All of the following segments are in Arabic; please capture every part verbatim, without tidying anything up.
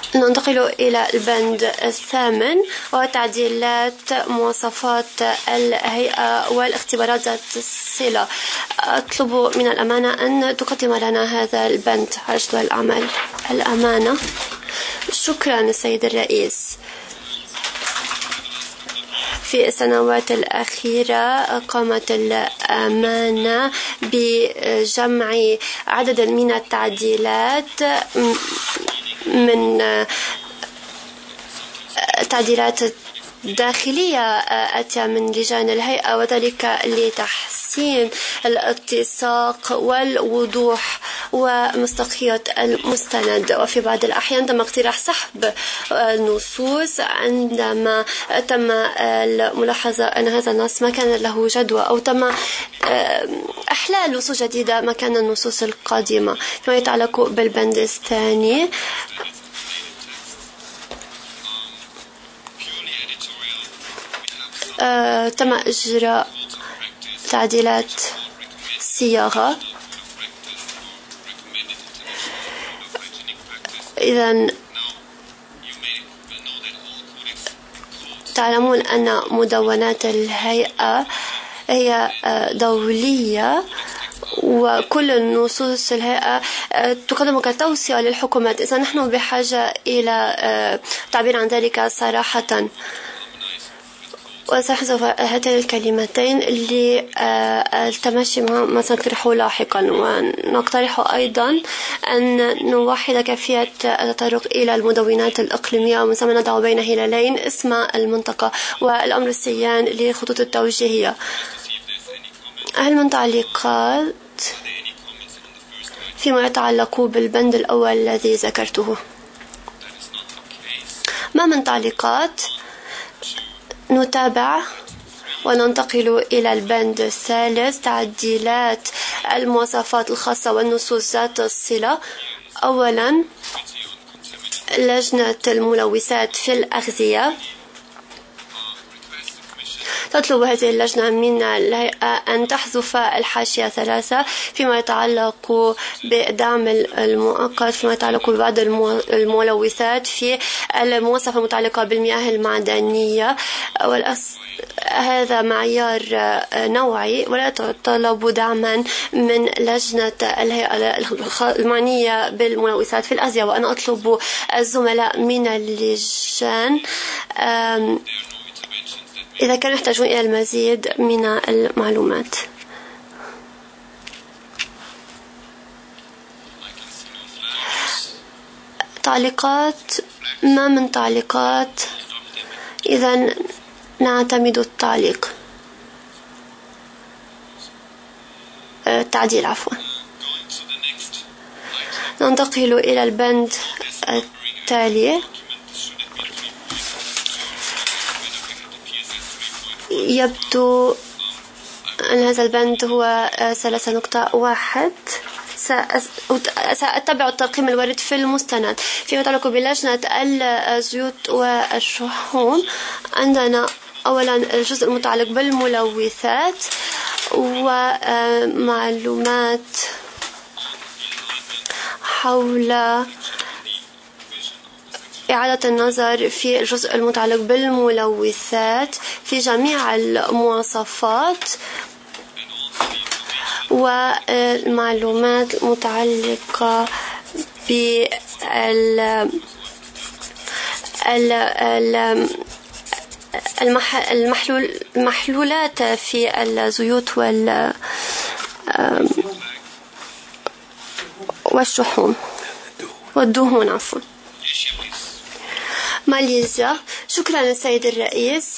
ننتقل إلى البند الثامن وتعديلات مواصفات الهيئة والاختبارات ذات الصلة. أطلب من الأمانة أن تقدم لنا هذا البند على جدول الأعمال. الأمانة. شكرا السيد الرئيس. في السنوات الأخيرة قامت الأمانة بجمع عدد من التعديلات من تعديلات داخلية أتى من لجان الهيئة، وذلك لتحسين الاتساق والوضوح ومصداقية المستند. وفي بعض الأحيان تم اقتراح سحب النصوص عندما تم الملاحظة أن هذا النص ما كان له جدوى، أو تم إحلال نصوص جديدة مكان النصوص القادمة. فيما يتعلق بالبند الثاني، آه، تم إجراء تعديلات صياغة. إذن تعلمون أن مدونات الهيئة هي دولية، وكل النصوص الهيئة تقدم كتوصية للحكومات. إذا نحن بحاجة إلى تعبير عن ذلك صراحة. وسأحذف هاتين الكلمتين للتمشي مع ما سنقترحه لاحقا. ونقترح أيضا أن نوحد كيفية التطرق إلى المدونات الإقليمية، ومن ثم نضع بين هلالين اسم المنطقة والأمر السيان لخطوط التوجيهية. هل من تعليقات فيما يتعلق بالبند الأول الذي ذكرته؟ ما من تعليقات؟ نتابع وننتقل إلى البند الثالث، تعديلات المواصفات الخاصة والنصوص ذات الصلة. أولا، لجنة الملوثات في الأغذية. تطلب هذه اللجنة من الهيئة أن تحذف الحاشية ثلاثة فيما يتعلق بدعم المؤقت فيما يتعلق ببعض الملوثات في المواصفة المتعلقة بالمياه المعدنية. والأس هذا معيار نوعي ولا يتطلب دعما من لجنة الهيئة المعنية بالملوثات في الأغذية. وأنا أطلب الزملاء من اللجان إذا كانوا يحتاجون إلى المزيد من المعلومات. تعليقات؟ ما من تعليقات؟ إذن نعتمد التعليق التعديل عفوا. ننتقل إلى البند التالي. يبدو أن هذا البند هو ثلاثة نقطة واحد. سأتبع الترقيم الوارد في المستند. فيما يتعلق بلجنة الزيوت والشحوم، عندنا أولا الجزء المتعلق بالملوثات ومعلومات حول إعادة النظر في الجزء المتعلق بالملوثات في جميع المواصفات والمعلومات المتعلقة بال المحلول المحلولات في الزيوت وال والشحوم والدهون عفوا. ماليزيا. شكرا للسيد الرئيس.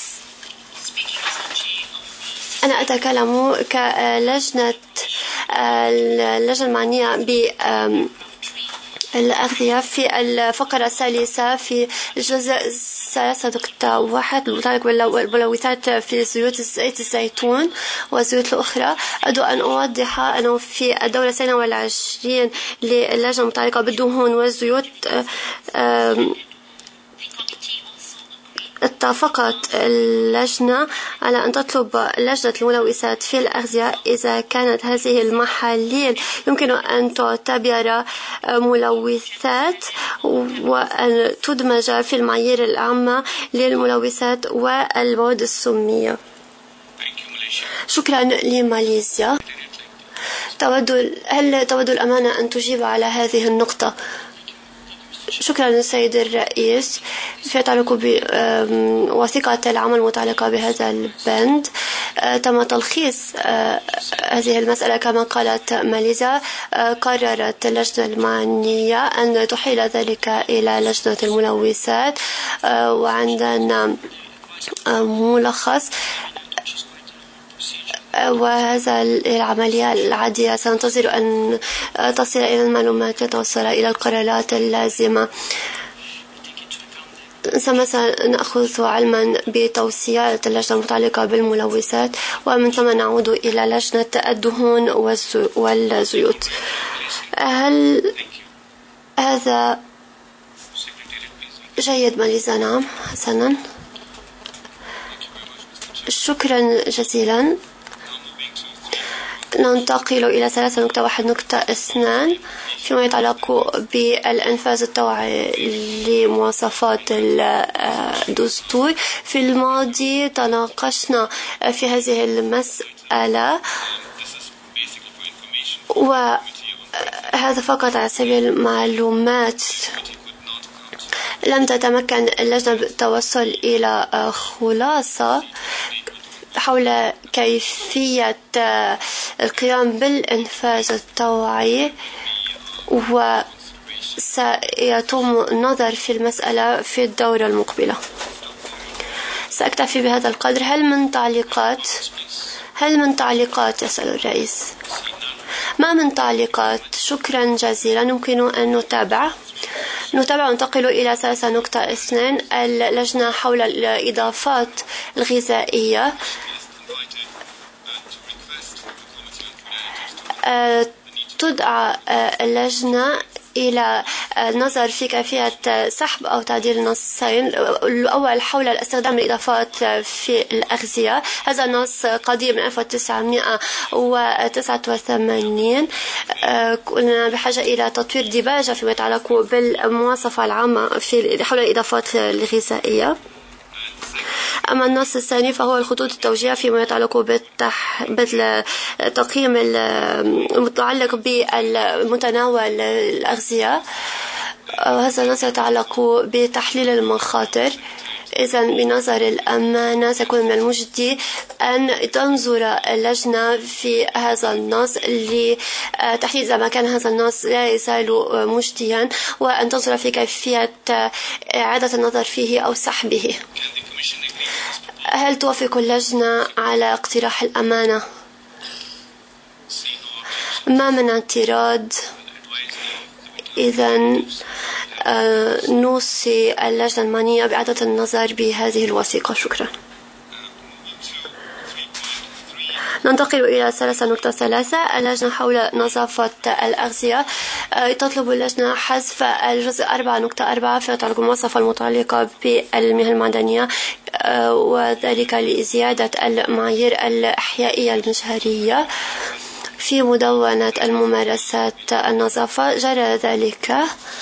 أنا أتكلم كلجنة اللجنة المعنية بالأغذية في الفقرة الثالثة في الجزء ثلاثة نقطة واحد المتعلق بالملوثات في زيوت زيت الزيتون والزيوت الأخرى. أود أن أوضح أنه في الدورة الثانية والعشرين للجنة المتعلقة بالدهون والزيوت اتفقت اللجنة على أن تطلب لجنة الملوثات في الأغذية إذا كانت هذه المحاليل يمكن أن تعتبر ملوثات وأن تدمج في المعايير العامة للملوثات والمواد السمية. شكرا لماليزيا. تود هل تود الأمانة أن تجيب على هذه النقطة؟ شكرا للسيد الرئيس. في يتعلق بوثيقة العمل المتعلقة بهذا البند تم تلخيص هذه المسألة كما قالت ماليزيا. قررت اللجنة المعنية أن تحيل ذلك إلى لجنة الملوثات وعندنا ملخص وهذا العملية العادية سننتظر أن تصل إلى المعلومات وتوصل إلى القرارات اللازمة. سنأخذ علما بتوصيات اللجنة المتعلقة بالملوثات ومن ثم نعود إلى لجنة الدهون والزيوت. هل هذا جيد ماليزا؟ نعم حسنا، شكرا جزيلا. ننتقل إلى ثلاثة نقطة واحد نقطة اثنان فيما يتعلق بالإنفاذ التوعي لمواصفات الدستور. في الماضي تناقشنا في هذه المسألة وهذا فقط على سبيل المعلومات. لم تتمكن اللجنة بالتوصل إلى خلاصة حول كيفية القيام بالإنفاذ التوعي وسيتم النظر في المسألة في الدورة المقبلة. سأكتفي بهذا القدر. هل من تعليقات؟ هل من تعليقات يسأل الرئيس؟ ما من تعليقات. شكرا جزيلا. يمكن أن نتابع نتابع وننتقل إلى ثلاثة نقطة اثنين اللجنة حول الإضافات الغذائية. تدعى اللجنة إلى النظر في كيفية سحب أو تعديل نصين. الأول حول الاستخدام الإضافات في الأغذية. هذا النص قديم من ألف وتسعمائة وتسعة وثمانين. كنا بحاجة إلى تطوير ديباجة فيما يتعلق بالمواصفة العامة في حول الإضافات الغذائية. أما النص الثاني فهو الخطوط التوجيهية فيما يتعلق بالتح... بالتقييم المتعلق بالمتناول الأغذية. وهذا النص يتعلق بتحليل المخاطر. إذا بنظر الأمانة سيكون من المجدي أن تنظر اللجنة في هذا النص لتحديد إذا ما كان هذا النص لا يزال مجديا وأن تنظر في كيفية إعادة النظر فيه أو سحبه. هل توافق اللجنة على اقتراح الأمانة؟ ما من اعتراض. إذن نوصي اللجنة المعنية بإعادة النظر بهذه الوثيقة. شكرا. ننتقل إلى ثلاثة نقطة ثلاثة اللجنة حول نظافة الأغذية. تطلب اللجنة حذف الجزء أربعة نقطة أربعة في يتعلق بالمواصفة المتعلقة بالمياه المعدنية وذلك لزيادة المعايير الأحيائية المجهرية في مدونة الممارسات النظافة. جرى ذلك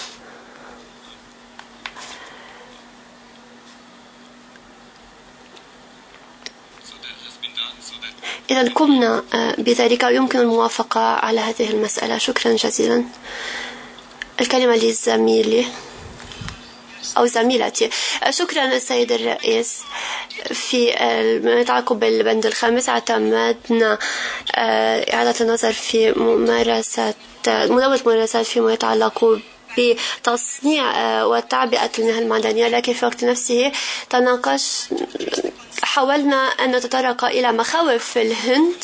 إذا قمنا بذلك يمكن الموافقة على هذه المسألة. شكرا جزيلا. الكلمة لزميلي أو زميلتي. شكرا السيد الرئيس. في ما يتعلق بالبند الخامس اعتمدنا إعادة النظر في ممارسات مدونة ممارسات فيما يتعلق بتصنيع وتعبئة المياه المعدنية، لكن في وقت نفسه تناقش حاولنا أن نتطرق إلى مخاوف في الهند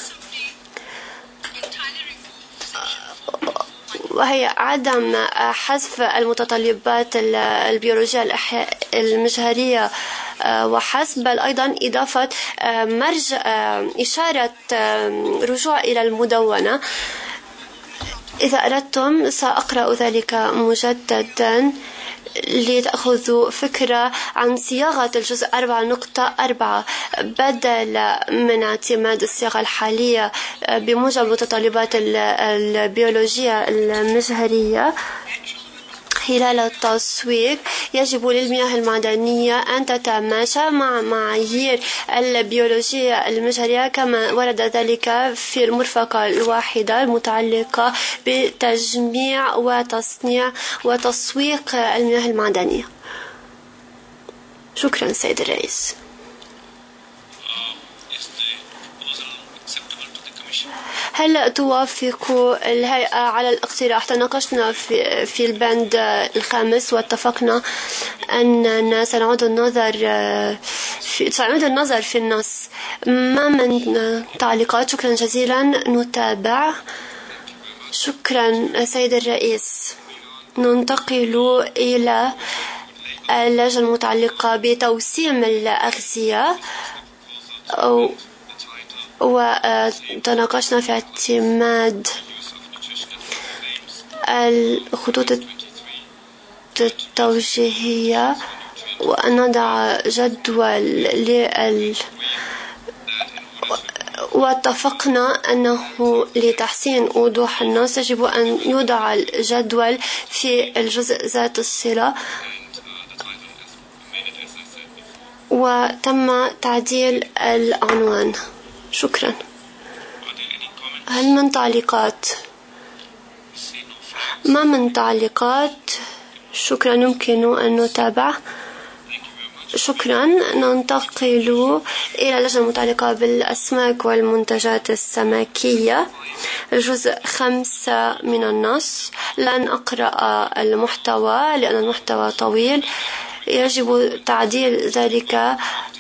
وهي عدم حذف المتطلبات البيولوجية المجهرية وحسب بل أيضا إضافة مرج إشارة رجوع إلى المدونة. إذا أردتم سأقرأ ذلك مجددا لتأخذوا فكرة عن صياغة الجزء أربعة نقطة أربعة بدل من اعتماد الصياغة الحالية بموجب متطلبات البيولوجية المجهرية. خلال التسويق يجب للمياه المعدنية أن تتماشى مع معايير البيولوجية المجهرية كما ورد ذلك في المرفقة الواحدة المتعلقة بتجميع وتصنيع وتسويق المياه المعدنية. شكرا سيد الرئيس. هل توافق الهيئة على الاقتراح؟ تناقشنا في في البند الخامس واتفقنا أننا سنعود النظر في سنعود النظر في النص. ما من تعليقات؟ شكرا جزيلا. نتابع. شكرا سيد الرئيس. ننتقل إلى اللجنة المتعلقة بتوسيم الأغذية أو وتناقشنا في اعتماد الخطوط التوجيهية وأن نضع جدول لل واتفقنا أنه لتحسين وضوح النص يجب أن يوضع الجدول في الجزء ذات الصلة وتم تعديل العنوان. شكرا. هل من تعليقات؟ ما من تعليقات. شكرا. يمكن أن نتابع. شكرا. ننتقل إلى اللجنة المتعلقة بالأسماك والمنتجات السمكية. الجزء خمسة من النص. لن أقرأ المحتوى لأن المحتوى طويل. يجب تعديل ذلك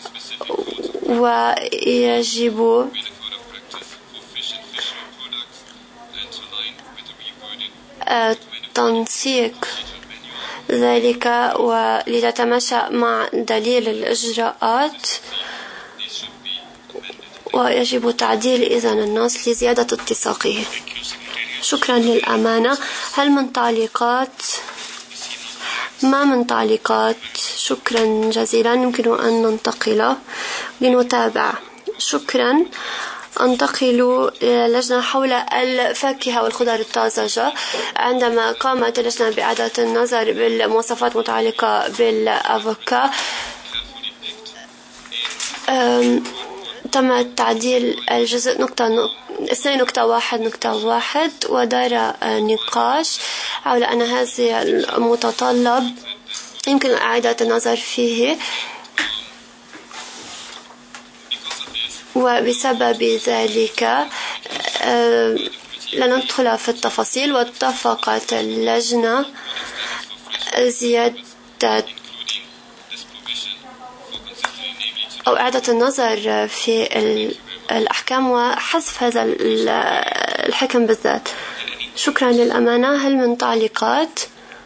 ويجب تنسيق ذلك ولتتماشى مع دليل الإجراءات ويجب تعديل إذن النص لزيادة اتساقه. شكرا للأمانة. هل من تعليقات؟ ما من تعليقات. شكرا جزيلا. يمكن أن ننتقل لنتابع. شكرا. أنتقل إلى اللجنة حول الفاكهة والخضار الطازجة. عندما قامت اللجنة بإعادة النظر بالمواصفات المتعلقة بالأفوكا تم تعديل الجزء نقطة اثنين نقطة واحد نقطة واحد ودار نقاش حول أن هذا المتطلب يمكن إعادة النظر فيه وبسبب ذلك لن ندخل في التفاصيل. واتفقت اللجنة زيادة أو إعادة النظر في الأحكام وحذف هذا الحكم بالذات. شكرا للأمانة. هل من تعليقات؟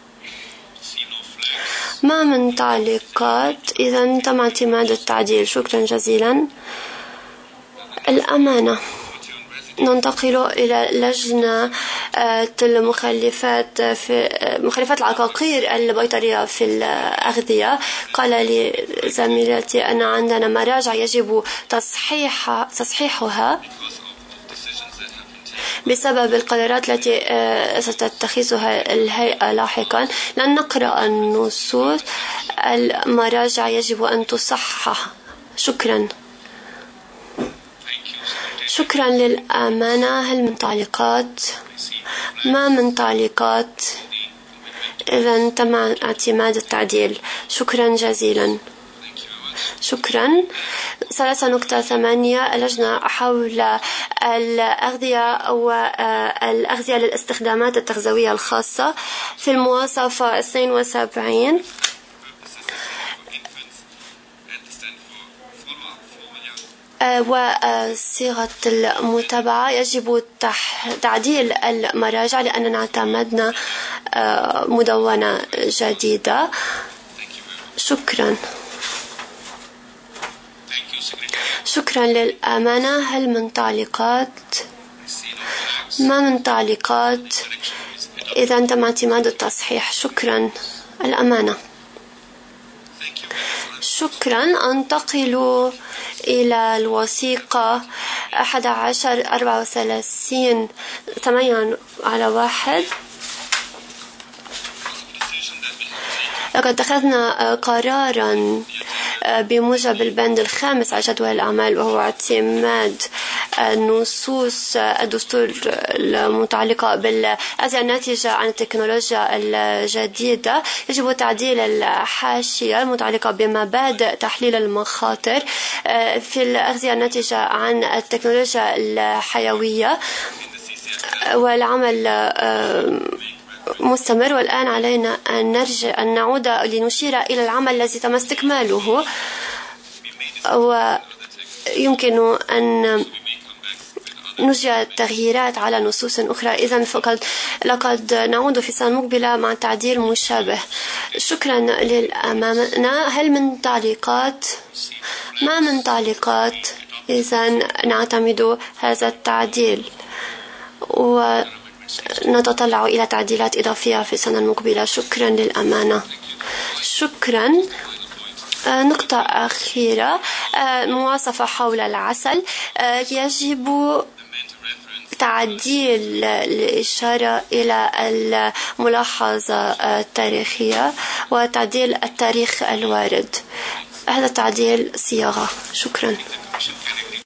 ما من تعليقات. إذن تم اعتماد التعديل. شكرا جزيلا. الأمانة. ننتقل إلى لجنة المخلفات في مخلفات العقاقير البيطرية في الأغذية. قال لي زميلتي أن عندنا مراجع يجب تصحيح تصحيحها بسبب القرارات التي ستتخذها الهيئة لاحقا. لن نقرأ النصوص. المراجع يجب أن تصحح. شكرا. شكرا للأمانة. هل من تعليقات؟ ما من تعليقات. إذن تم اعتماد التعديل. شكرا جزيلا. شكرا. ثلاثة نقطة ثمانية اللجنة حول الأغذية والأغذية للاستخدامات التغذوية الخاصة في المواصفة اثنين وسبعين وصيغة المتابعة يجب تعديل المراجع لأننا اعتمدنا مدونة جديدة. شكرا. شكرا للأمانة. هل من تعليقات؟ ما من تعليقات. إذا تم اعتماد التصحيح. شكرا. الأمانة. شكرا. أنتقل إلى الوثيقة أحد عشر أربعة وثلاثين ثمانية على واحد. لقد اتخذنا قرارا بموجب البند الخامس على جدول الأعمال، وهو اعتماد نصوص الدستور المتعلقة بالأزمة الناتجة عن التكنولوجيا الجديدة. يجب تعديل الحاشية المتعلقة بمبادئ تحليل المخاطر في الأغذية الناتجة عن التكنولوجيا الحيوية، والعمل مستمر. والآن علينا أن نرجع أن نعود لنشير إلى العمل الذي تم استكماله، ويمكن أن نجري تغييرات على نصوص أخرى. إذن فقط لقد نعود في السنة المقبلة مع تعديل مشابه. شكرا للأمانة. هل من تعليقات؟ ما من تعليقات. إذن نعتمد هذا التعديل ونتطلع إلى تعديلات إضافية في السنة المقبلة. شكرا للأمانة. شكرا. نقطة أخيرة، مواصفة حول العسل. يجب تعديل الإشارة إلى الملاحظة التاريخية وتعديل التاريخ الوارد. هذا تعديل صياغة. شكرا.